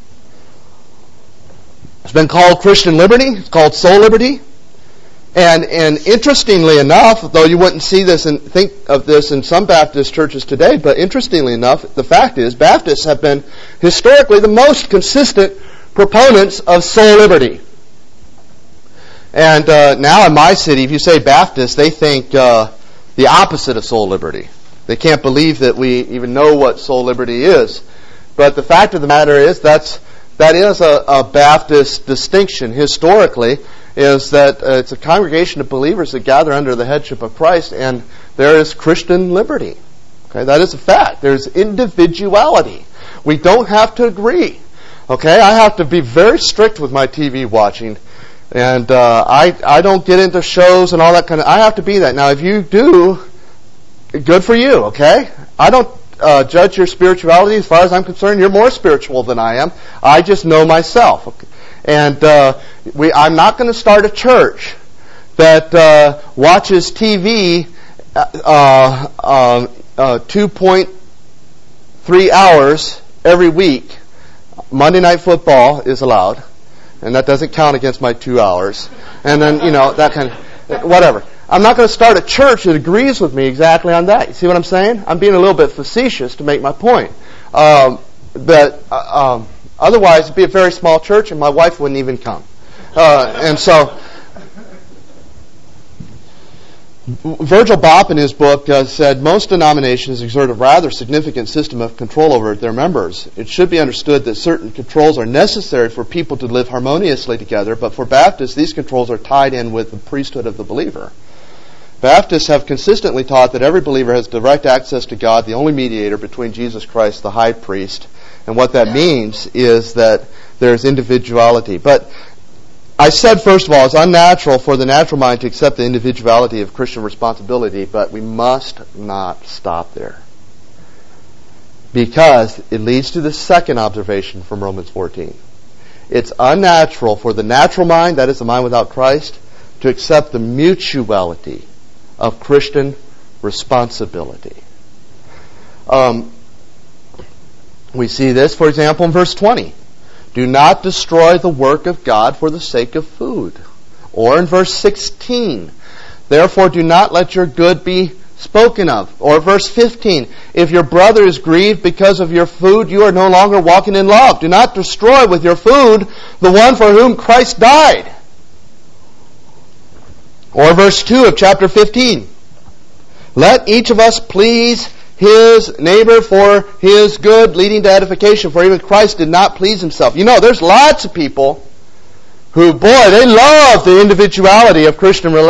It's been called Christian liberty. It's called soul liberty. And and interestingly enough, though you wouldn't see this and think of this in some Baptist churches today, but interestingly enough, the fact is Baptists have been historically the most consistent proponents of soul liberty. And uh, now in my city, if you say Baptist, they think uh, the opposite of soul liberty. They can't believe that we even know what soul liberty is. But the fact of the matter is that's that is a, a Baptist distinction historically. Is that uh, it's a congregation of believers that gather under the headship of Christ, and there is Christian liberty. Okay, that is a fact. There's individuality. We don't have to agree. Okay, I have to be very strict with my T V watching, and uh, I I don't get into shows and all that kind of. I have to be that. Now, if you do, good for you. Okay, I don't uh, judge your spirituality. As far as I'm concerned, you're more spiritual than I am. I just know myself. Okay? And uh, we, I'm not going to start a church that uh, watches T V uh, uh, uh, two point three hours every week. Monday Night Football is allowed, and that doesn't count against my two hours. And then, you know, that kind of, whatever. I'm not going to start a church that agrees with me exactly on that. You see what I'm saying? I'm being a little bit facetious to make my point. Um, but... Uh, um, Otherwise, it'd be a very small church, and my wife wouldn't even come. Uh, and so, Virgil Bopp in his book uh, said, most denominations exert a rather significant system of control over their members. It should be understood that certain controls are necessary for people to live harmoniously together, but for Baptists, these controls are tied in with the priesthood of the believer. Baptists have consistently taught that every believer has direct access to God, the only mediator between Jesus Christ, the high priest. And what that means is that there's individuality. But I said, first of all, it's unnatural for the natural mind to accept the individuality of Christian responsibility, but we must not stop there. Because it leads to the second observation from Romans fourteen. It's unnatural for the natural mind, that is the mind without Christ, to accept the mutuality of Christian responsibility. Um, we see this, for example, in verse twenty. Do not destroy the work of God for the sake of food. Or in verse sixteen, therefore do not let your good be spoken of. Or verse fifteen, if your brother is grieved because of your food, you are no longer walking in love. Do not destroy with your food the one for whom Christ died. Or verse two of chapter fifteen, let each of us please his neighbor for his good, leading to edification, for even Christ did not please himself. You know, there's lots of people who, boy, they love the individuality of Christian, uh,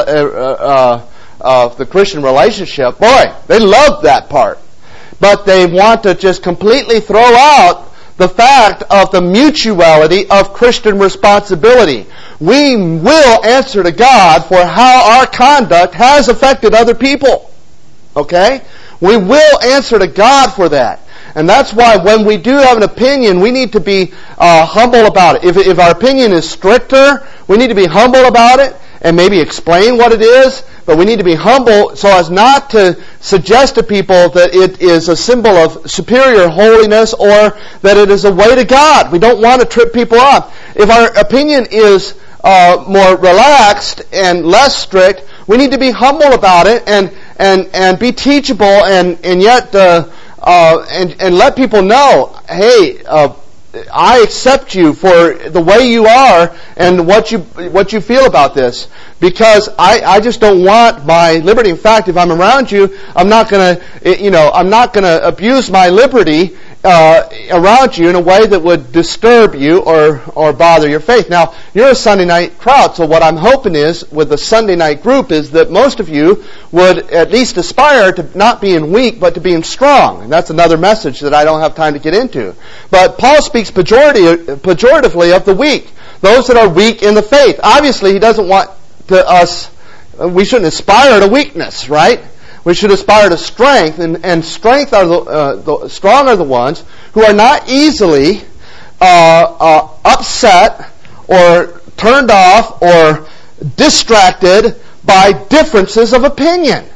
uh, uh, the Christian relationship. Boy, they love that part. But they want to just completely throw out the fact of the mutuality of Christian responsibility. We will answer to God for how our conduct has affected other people. Okay? We will answer to God for that. And that's why when we do have an opinion, we need to be uh, humble about it. If, if our opinion is stricter, we need to be humble about it and maybe explain what it is. But we need to be humble so as not to suggest to people that it is a symbol of superior holiness or that it is a way to God. We don't want to trip people up. If our opinion is uh, more relaxed and less strict, we need to be humble about it and and and be teachable and and yet uh, uh, and and let people know, hey, uh, I accept you for the way you are and what you what you feel about this, because I, I just don't want my liberty. In fact, if I'm around you, I'm not gonna you know I'm not gonna abuse my liberty uh, around you in a way that would disturb you or or bother your faith. Now, you're a Sunday night crowd, so what I'm hoping is with the Sunday night group is that most of you would at least aspire to not being weak, but to being strong. And that's another message that I don't have time to get into. But Paul speaks pejorative, pejoratively of the weak, those that are weak in the faith. Obviously, he doesn't want to us, we shouldn't aspire to weakness, right? We should aspire to strength, and, and strength are the, uh, the strong are the ones who are not easily uh, uh, upset or turned off or distracted by differences of opinion.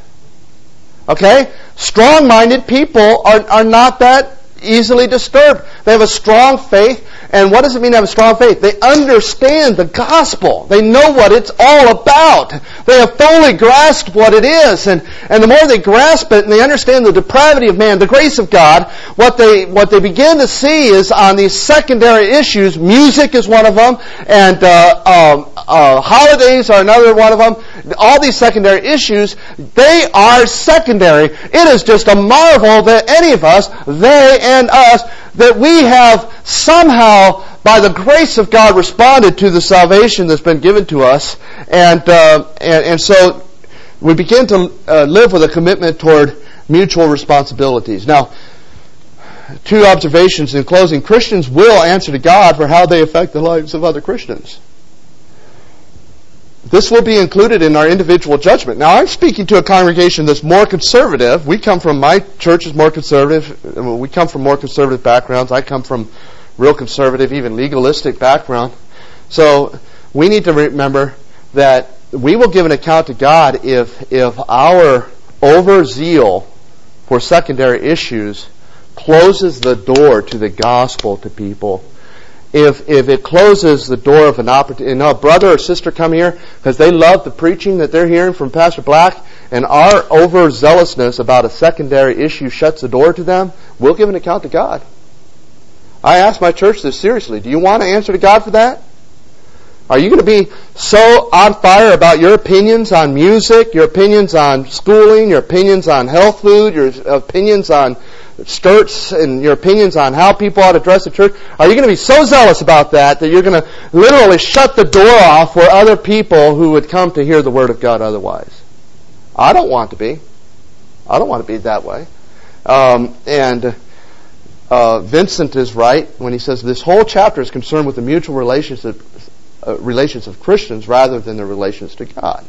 Okay? Strong-minded people are, are not that easily disturbed. They have a strong faith. And what does it mean to have a strong faith? They understand the gospel. They know what it's all about. They have fully grasped what it is. And, and the more they grasp it and they understand the depravity of man, the grace of God, what they what they begin to see is on these secondary issues. Music is one of them, and uh, um, uh, holidays are another one of them. All these secondary issues, they are secondary. It is just a marvel that any of us, they and us, that we have somehow, by the grace of God, responded to the salvation that's been given to us, and uh, and, and so we begin to uh, live with a commitment toward mutual responsibilities. Now, two observations in closing. Christians will answer to God for how they affect the lives of other Christians. This will be included in our individual judgment. Now, I'm speaking to a congregation that's more conservative. We come from, my church is more conservative. We come from more conservative backgrounds. I come from real conservative, even legalistic background. So we need to remember that we will give an account to God if if our overzeal for secondary issues closes the door to the gospel to people. If if it closes the door of an opportunity, you know, a brother or sister come here because they love the preaching that they're hearing from Pastor Black, and our overzealousness about a secondary issue shuts the door to them, we'll give an account to God. I asked my church this seriously. Do you want to answer to God for that? Are you going to be so on fire about your opinions on music, your opinions on schooling, your opinions on health food, your opinions on skirts, and your opinions on how people ought to dress at church? Are you going to be so zealous about that that you're going to literally shut the door off for other people who would come to hear the Word of God otherwise? I don't want to be. I don't want to be that way. Um, and uh, Vincent is right when he says this whole chapter is concerned with the mutual relationship Uh, relations of Christians rather than their relations to God.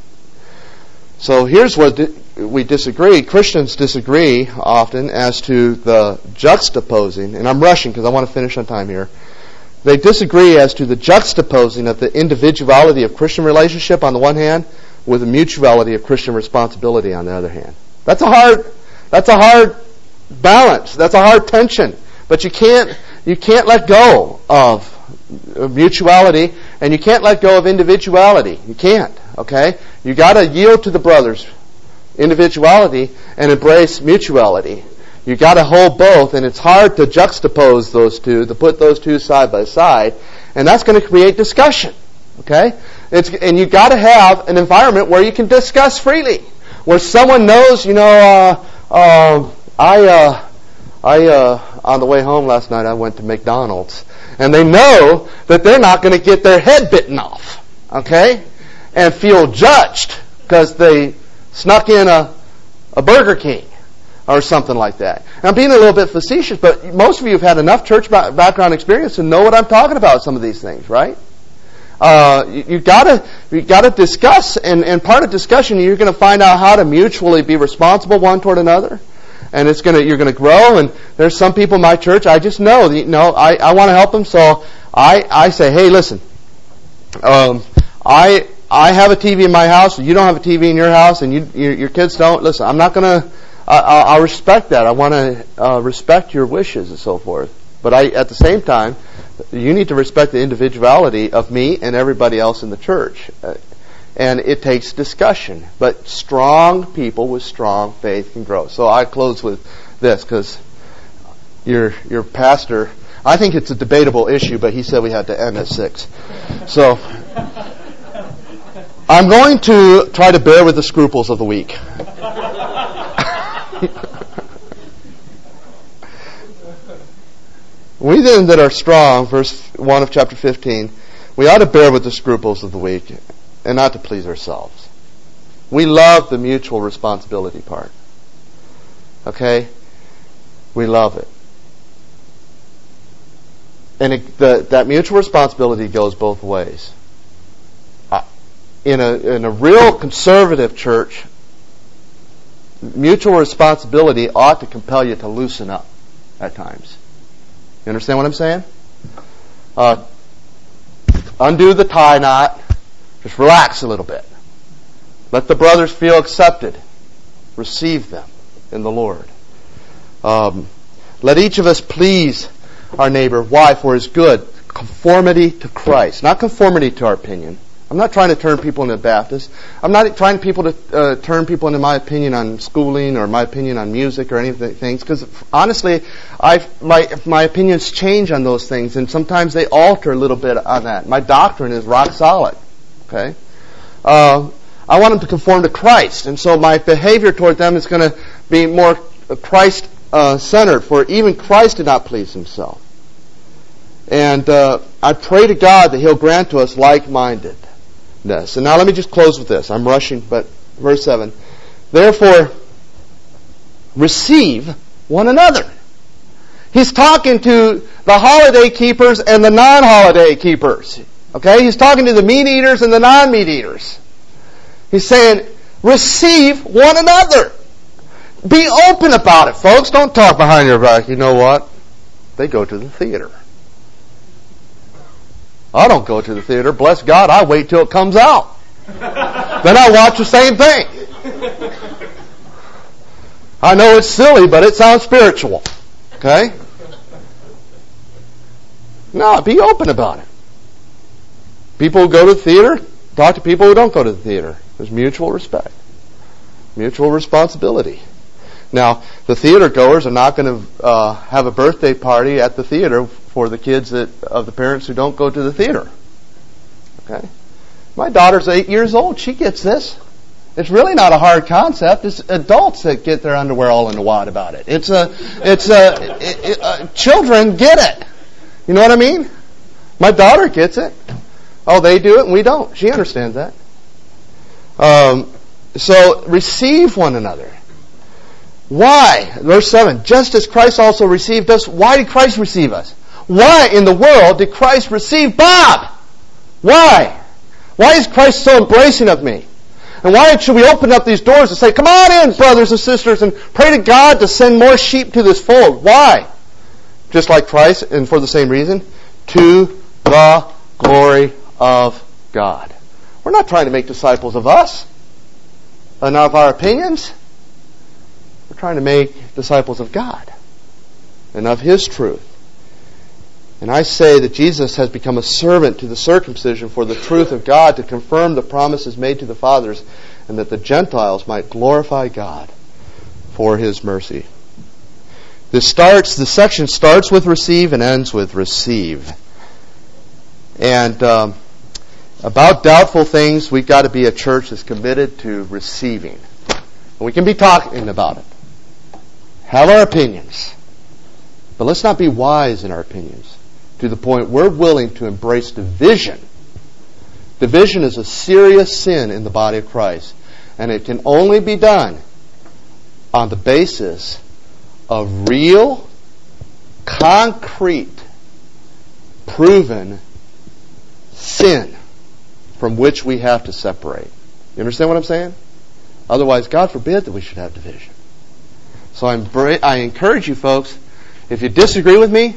So here's what di- we disagree. Christians disagree often as to the juxtaposing, and I'm rushing because I want to finish on time here. They disagree as to the juxtaposing of the individuality of Christian relationship on the one hand with the mutuality of Christian responsibility on the other hand. That's a hard, that's a hard balance. That's a hard tension. But you can't, you can't let go of mutuality, and you can't let go of individuality. You can't, okay? You got to yield to the brothers' individuality and embrace mutuality. You got to hold both, and it's hard to juxtapose those two, to put those two side by side, and that's going to create discussion, okay? It's, and you got to have an environment where you can discuss freely, where someone knows, you know, uh, uh, I, uh, I, uh, on the way home last night, I went to McDonald's. And they know that they're not going to get their head bitten off, okay? And feel judged because they snuck in a, a Burger King or something like that. And I'm being a little bit facetious, but most of you have had enough church background experience to know what I'm talking about, some of these things, right? Uh, you, you gotta, you gotta discuss, and, and part of discussion, you're going to find out how to mutually be responsible one toward another. And it's gonna, you're gonna grow, and there's some people in my church, I just know, you know, I, I want to help them, so I, I say, hey, listen, um, I, I have a T V in my house, you don't have a T V in your house, and you, your, your kids don't, listen, I'm not gonna, I, I'll respect that, I want to, uh, respect your wishes and so forth, but I, at the same time, you need to respect the individuality of me and everybody else in the church. Uh, And it takes discussion. But strong people with strong faith can grow. So I close with this because your your pastor, I think it's a debatable issue, but he said we had to end at six. So I'm going to try to bear with the scruples of the week. We then that are strong, verse one of chapter fifteen, we ought to bear with the scruples of the week. And not to please ourselves. We love the mutual responsibility part. Okay? We love it. And it, the, that mutual responsibility goes both ways. Uh, in a in a real conservative church, mutual responsibility ought to compel you to loosen up at times. You understand what I'm saying? Uh, undo the tie knot. Just relax a little bit. Let the brothers feel accepted. Receive them in the Lord. Um, let each of us please our neighbor. Why? For his good. Conformity to Christ. Not conformity to our opinion. I'm not trying to turn people into Baptists. I'm not trying people to uh, turn people into my opinion on schooling or my opinion on music or anything. Because honestly, I've, my my opinions change on those things, and sometimes they alter a little bit on that. My doctrine is rock solid. Okay, uh, I want them to conform to Christ, and so my behavior toward them is going to be more Christ-centered. Uh, for even Christ did not please himself. And uh, I pray to God that He'll grant to us like-mindedness. And now let me just close with this. I'm rushing, but verse seven. Therefore, receive one another. He's talking to the holiday keepers and the non-holiday keepers. Okay? He's talking to the meat eaters and the non-meat eaters. He's saying, receive one another. Be open about it, folks. Don't talk behind your back. You know what? They go to the theater. I don't go to the theater. Bless God, I wait till it comes out. Then I watch the same thing. I know it's silly, but it sounds spiritual. Okay? No, be open about it. People who go to the theater, talk to people who don't go to the theater. There's mutual respect. Mutual responsibility. Now, the theater goers are not going to uh, have a birthday party at the theater for the kids that, of the parents who don't go to the theater. Okay? My daughter's eight years old. She gets this. It's really not a hard concept. It's adults that get their underwear all in a wad about it. It's a, it's a, it, it, uh, children get it. You know what I mean? My daughter gets it. Oh, they do it and we don't. She understands that. Um, so receive one another. Why? Verse seven. Just as Christ also received us. Why did Christ receive us? Why in the world did Christ receive Bob? Why? Why is Christ so embracing of me? And why should we open up these doors and say, come on in, brothers and sisters, and pray to God to send more sheep to this fold? Why? Just like Christ, and for the same reason, to the glory of God. We're not trying to make disciples of us and of our opinions. We're trying to make disciples of God and of His truth. And I say that Jesus has become a servant to the circumcision for the truth of God, to confirm the promises made to the fathers, and that the Gentiles might glorify God for His mercy. This starts, the section starts with receive and ends with receive. And um, about doubtful things, we've got to be a church that's committed to receiving. And we can be talking about it. Have our opinions. But let's not be wise in our opinions to the point we're willing to embrace division. Division is a serious sin in the body of Christ. And it can only be done on the basis of real, concrete, proven sin from which we have to separate. You understand what I'm saying? Otherwise, God forbid that we should have division. So I'm, I encourage you folks, if you disagree with me,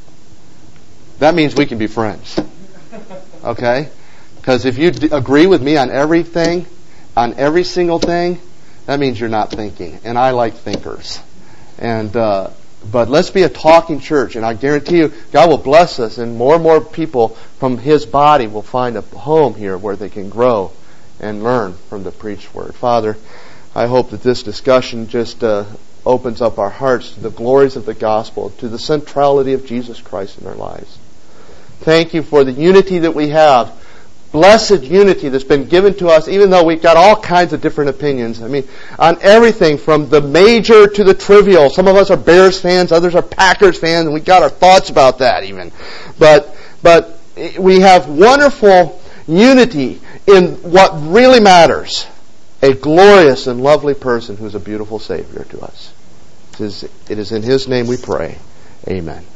that means we can be friends. Okay? Because if you d- agree with me on everything, on every single thing, that means you're not thinking. And I like thinkers. And uh, but let's be a talking church. And I guarantee you, God will bless us, and more and more people from His body will find a home here where they can grow and learn from the preached word. Father, I hope that this discussion just uh, opens up our hearts to the glories of the gospel, to the centrality of Jesus Christ in our lives. Thank you for the unity that we have. Blessed unity that's been given to us, even though we've got all kinds of different opinions. I mean, on everything from the major to the trivial. Some of us are Bears fans, others are Packers fans, and we've got our thoughts about that even. But, but we have wonderful unity in what really matters. A glorious and lovely person who's a beautiful Savior to us. It is, it is in His name we pray. Amen.